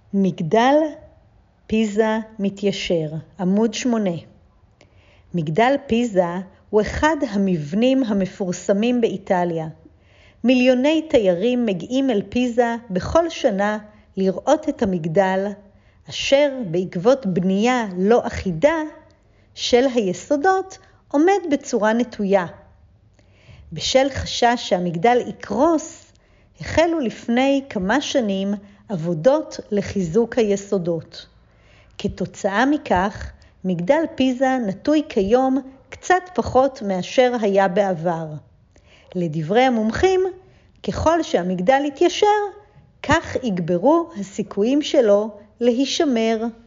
מגדל פיזה מתיישר, עמוד 8. מגדל פיזה הוא אחד המבנים המפורסמים באיטליה. מיליוני תיירים מגיעים אל פיזה בכל שנה לראות את המגדל, אשר בעקבות בנייה לא אחידה של היסודות עומד בצורה נטויה. בשל חשש שהמגדל יקרוס, החלו לפני כמה שנים עבודות לחיזוק היסודות. כתוצאה מכך, מגדל פיזה נטוי כיום קצת פחות מאשר היה בעבר. לדברי המומחים, ככל שהמגדל יתיישר, כך יגברו הסיכויים שלו להישמר.